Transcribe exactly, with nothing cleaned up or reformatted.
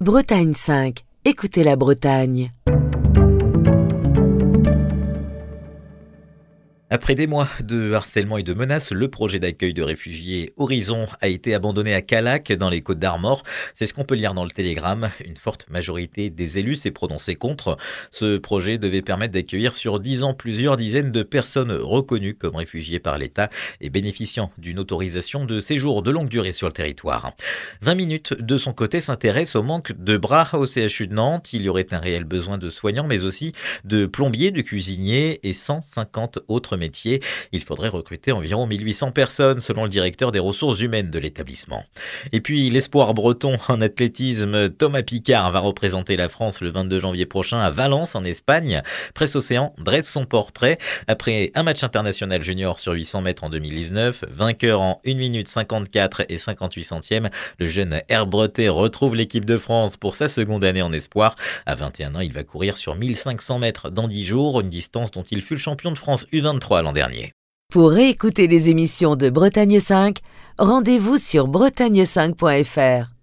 Bretagne cinq. Écoutez la Bretagne. Après des mois de harcèlement et de menaces, le projet d'accueil de réfugiés Horizon a été abandonné à Callac, dans les Côtes-d'Armor. C'est ce qu'on peut lire dans le Télégramme. Une forte majorité des élus s'est prononcée contre. Ce projet devait permettre d'accueillir sur dix ans plusieurs dizaines de personnes reconnues comme réfugiés par l'État et bénéficiant d'une autorisation de séjour de longue durée sur le territoire. vingt minutes, de son côté, s'intéresse au manque de bras au C H U de Nantes. Il y aurait un réel besoin de soignants, mais aussi de plombiers, de cuisiniers et cent cinquante autres métiers. Il faudrait recruter environ mille huit cents personnes, selon le directeur des ressources humaines de l'établissement. Et puis, l'espoir breton en athlétisme, Thomas Picard va représenter la France le vingt-deux janvier prochain à Valence, en Espagne. Presse Océan dresse son portrait. Après un match international junior sur huit cents mètres en deux mille dix-neuf, vainqueur en une minute cinquante-quatre et cinquante-huit centièmes, le jeune Air Breté retrouve l'équipe de France pour sa seconde année en espoir. À vingt et un ans, il va courir sur mille cinq cents mètres dans dix jours, une distance dont il fut le champion de France U vingt-trois l'an dernier. Pour réécouter les émissions de Bretagne cinq, rendez-vous sur bretagne cinq point f r.